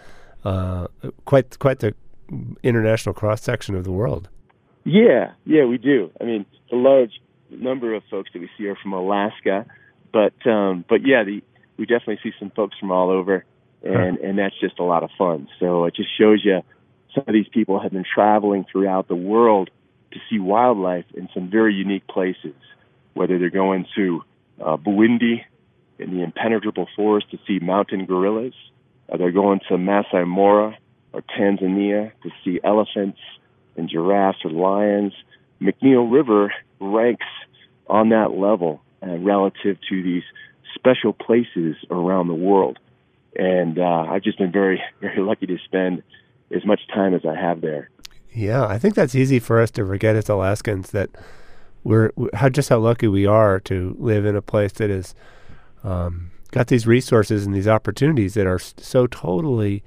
quite the international cross-section of the world. Yeah, we do. I mean, a large number of folks that we see are from Alaska, but yeah, we definitely see some folks from all over, and that's just a lot of fun. So it just shows you some of these people have been traveling throughout the world to see wildlife in some very unique places, whether they're going to Burundi in the impenetrable forest to see mountain gorillas, or they're going to Masai Mara or Tanzania to see elephants and giraffes or lions. McNeil River ranks on that level relative to these special places around the world. And I've just been very, very lucky to spend as much time as I have there. Yeah, I think that's easy for us to forget as Alaskans, that how lucky we are to live in a place that has got these resources and these opportunities that are so totally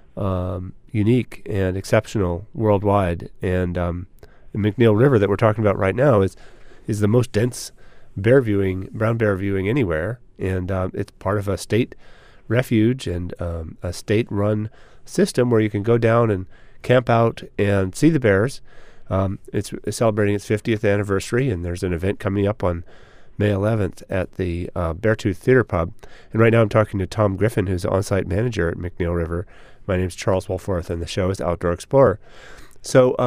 unique and exceptional worldwide. And the McNeil River that we're talking about right now is the most dense brown bear viewing anywhere, and it's part of a state refuge and a state-run system where you can go down and camp out and see the bears. It's celebrating its 50th anniversary, and there's an event coming up on May 11th at the Beartooth Theater Pub. And right now I'm talking to Tom Griffin, who's the on-site manager at McNeil River. My name's Charles Wohlforth, and the show is Outdoor Explorer. So,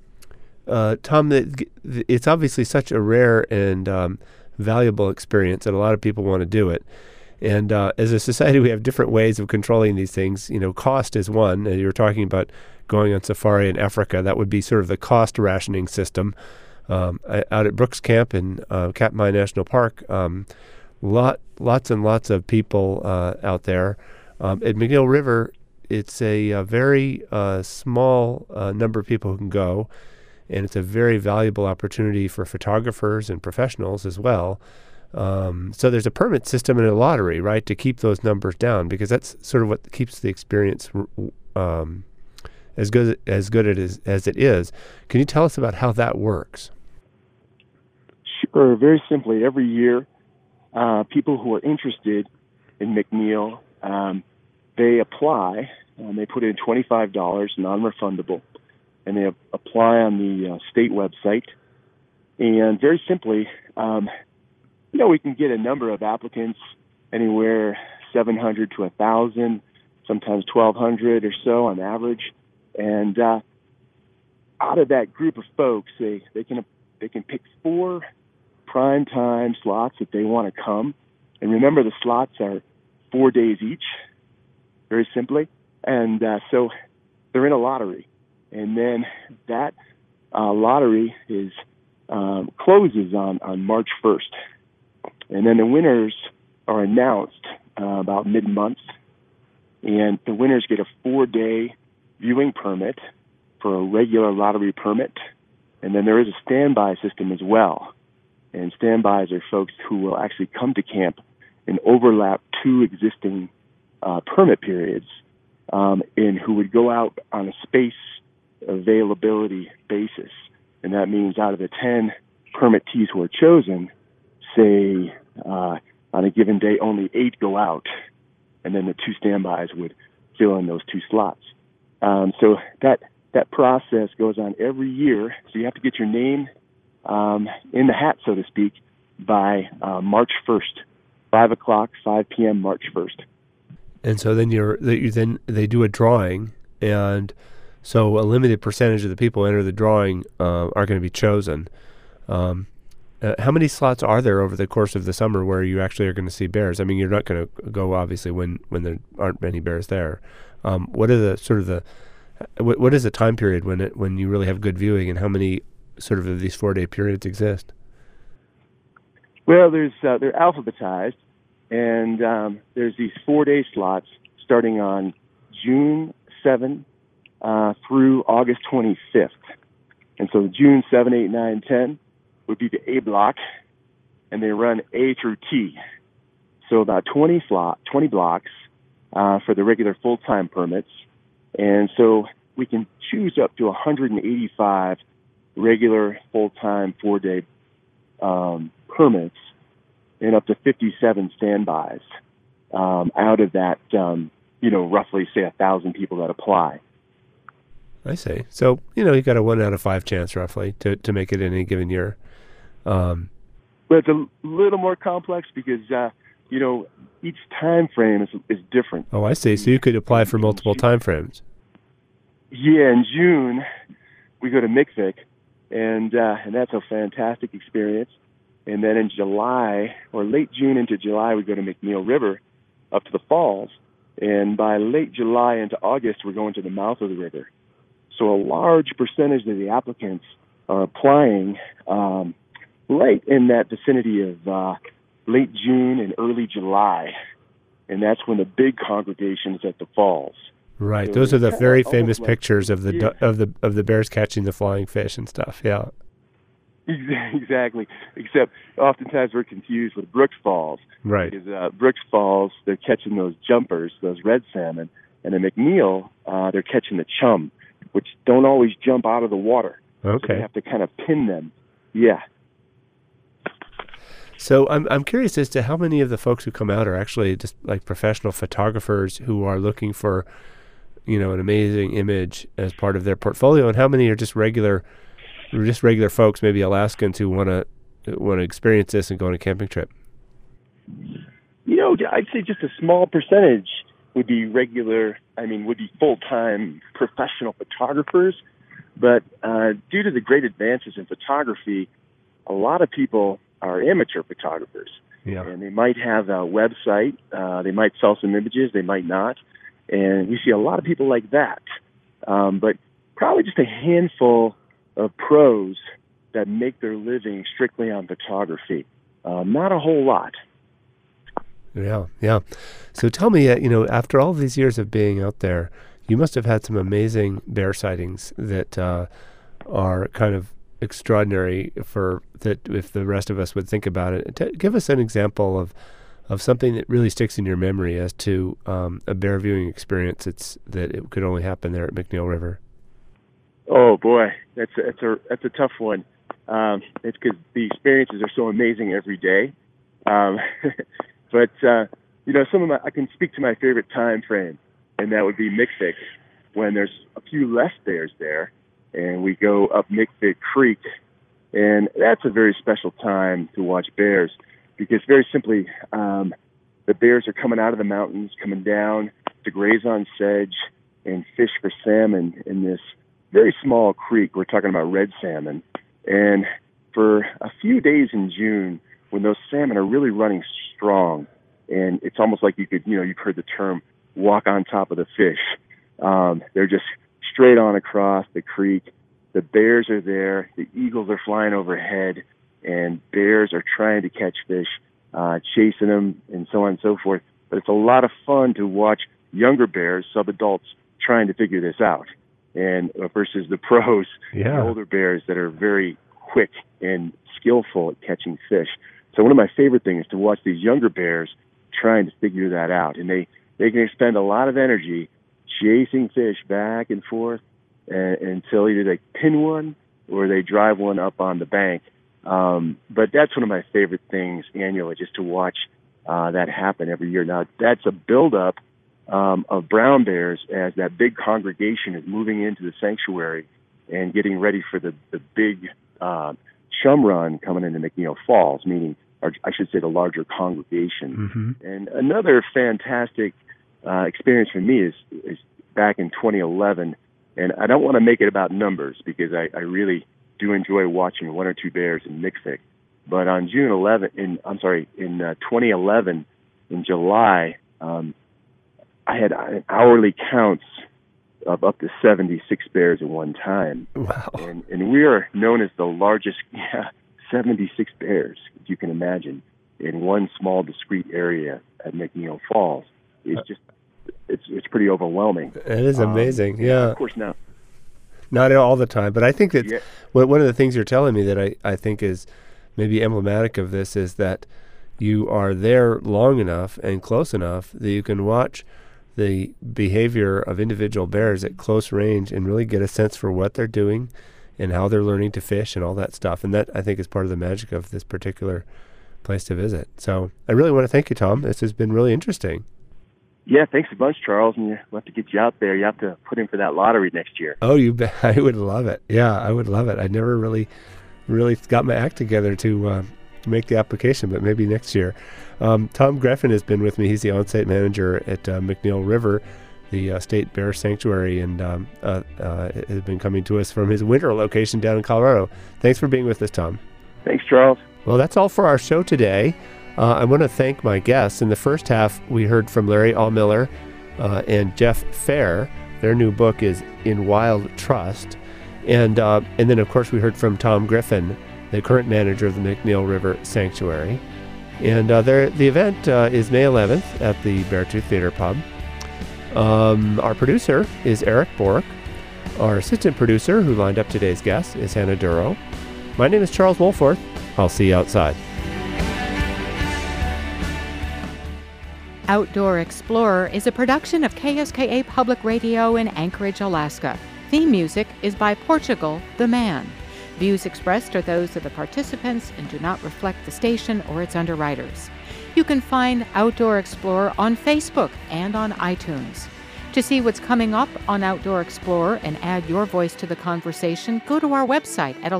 Tom, it's obviously such a rare and valuable experience that a lot of people want to do it. And as a society, we have different ways of controlling these things. Cost is one. You were talking about going on safari in Africa. That would be sort of the cost rationing system. Out at Brooks Camp in Katmai National Park, lots and lots of people out there. At McNeil River, it's a very small number of people who can go, and it's a very valuable opportunity for photographers and professionals as well. So there's a permit system and a lottery, right, to keep those numbers down, because that's sort of what keeps the experience as good as it is. Can you tell us about how that works? Sure. Very simply, every year, people who are interested in McNeil, they apply. They put in $25, non-refundable, and they apply on the state website. And very simply, we can get a number of applicants, anywhere 700 to 1,000, sometimes 1,200 or so on average. And out of that group of folks, they can pick 4 prime time slots that they want to come. And remember, the slots are 4 days each, very simply. And so they're in a lottery. And then that lottery is closes on March 1st. And then the winners are announced about mid-month. And the winners get a 4-day viewing permit for a regular lottery permit. And then there is a standby system as well. And standbys are folks who will actually come to camp and overlap 2 existing permit periods, and who would go out on a space availability basis. And that means out of the 10 permittees who are chosen, say on a given day only 8 go out, and then the 2 standbys would fill in those 2 slots. So that process goes on every year. So you have to get your name in the hat, so to speak, by March 1st, 5 p.m. March 1st. And so then they do a drawing, and so a limited percentage of the people enter the drawing are going to be chosen. How many slots are there over the course of the summer where you actually are going to see bears? I mean, you're not going to go obviously when there aren't many bears there. What are what is the time period when you really have good viewing, and how many sort of these 4-day periods exist? Well, they're alphabetized, and there's these 4-day slots starting on June 7 through August 25th. And so June 7, 8, 9, 10 would be the A block, and they run A through T. So about 20 blocks for the regular full-time permits. And so we can choose up to 185 regular full-time 4-day permits and up to 57 standbys out of that, roughly, say, 1,000 people that apply. I see. So, you've got a 1 out of 5 chance, roughly, to make it in any given year. But it's a little more complex because, each time frame is different. Oh, I see. So you could apply for multiple time frames. Yeah, in June, we go to Mikvik, and that's a fantastic experience. And then in July, or late June into July, we go to McNeil River up to the falls. And by late July into August, we're going to the mouth of the river. So a large percentage of the applicants are applying right in that vicinity of late June and early July. And that's when the big congregation is at the falls. Right. So those are the very famous pictures of the bears catching the flying fish and stuff. Yeah. Exactly. Except oftentimes we're confused with Brooks Falls. Right. Because Brooks Falls, they're catching those jumpers, those red salmon, and in McNeil, they're catching the chum, which don't always jump out of the water. Okay. So you have to kind of pin them. Yeah. So I'm curious as to how many of the folks who come out are actually just like professional photographers who are looking for, an amazing image as part of their portfolio, and how many are just regular folks, maybe Alaskans who want to experience this and go on a camping trip. I'd say just a small percentage would be full-time professional photographers. But due to the great advances in photography, a lot of people are amateur photographers. Yeah. And they might have a website. They might sell some images. They might not. And we see a lot of people like that. But probably just a handful of pros that make their living strictly on photography. Not a whole lot. Yeah. So tell me, after all these years of being out there, you must have had some amazing bear sightings that are kind of extraordinary if the rest of us would think about it. Give us an example something that really sticks in your memory as to a bear viewing experience that it could only happen there at McNeil River? Oh boy, that's a tough one. It's because the experiences are so amazing every day. But I can speak to my favorite time frame, and that would be Mikvik, when there's a few less bears there, and we go up Mikvik Creek, and that's a very special time to watch bears, because very simply, the bears are coming out of the mountains, coming down to graze on sedge and fish for salmon in this very small creek. We're talking about red salmon. And for a few days in June, when those salmon are really running strong, and it's almost like you've heard the term walk on top of the fish. They're just straight on across the creek. The bears are there. The eagles are flying overhead, and bears are trying to catch fish, chasing them, and so on and so forth. But it's a lot of fun to watch younger bears, sub-adults, trying to figure this out, and versus the pros, the older bears that are very quick and skillful at catching fish. So one of my favorite things is to watch these younger bears trying to figure that out, and they can expend a lot of energy chasing fish back and forth until either they pin one or they drive one up on the bank. But that's one of my favorite things annually, just to watch that happen every year. Now, that's a buildup of brown bears as that big congregation is moving into the sanctuary and getting ready for the big chum run coming into McNeil Falls, meaning, or I should say, the larger congregation. Mm-hmm. And another fantastic experience for me is back in 2011, and I don't want to make it about numbers because I really do enjoy watching one or two bears in Mikvik. But on in 2011, in July, I had hourly counts of up to 76 bears at one time. Wow. And we are known as the largest, 76 bears, if you can imagine, in one small discrete area at McNeil Falls. It's pretty overwhelming. It is amazing, yeah. Of course not. Not all the time, but I think that one of the things you're telling me that I think is maybe emblematic of this is that you are there long enough and close enough that you can watch the behavior of individual bears at close range and really get a sense for what they're doing and how they're learning to fish and all that stuff. And that, I think, is part of the magic of this particular place to visit. So I really want to thank you, Tom. This has been really interesting. Yeah, thanks a bunch, Charles. And we'll have to get you out there. You have to put in for that lottery next year. Oh, you bet. I would love it. Yeah, I would love it. I never really got my act together to make the application, but maybe next year. Tom Griffin has been with me. He's the on-site manager at McNeil River, the state bear sanctuary, and has been coming to us from his winter location down in Colorado. Thanks for being with us, Tom. Thanks, Charles. Well, that's all for our show today. I want to thank my guests. In the first half, we heard from Larry Allmiller and Jeff Fair. Their new book is In Wild Trust. And then, of course, we heard from Tom Griffin, the current manager of the McNeil River Sanctuary. And the event is May 11th at the Beartooth Theater Pub. Our producer is Eric Bork. Our assistant producer, who lined up today's guest, is Hannah Duro. My name is Charles Wolforth. I'll see you outside. Outdoor Explorer is a production of KSKA Public Radio in Anchorage, Alaska. Theme music is by Portugal the Man. Views expressed are those of the participants and do not reflect the station or its underwriters. You can find Outdoor Explorer on Facebook and on iTunes. To see what's coming up on Outdoor Explorer and add your voice to the conversation, go to our website at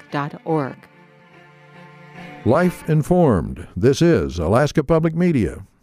alaskapublic.org. Life Informed. This is Alaska Public Media.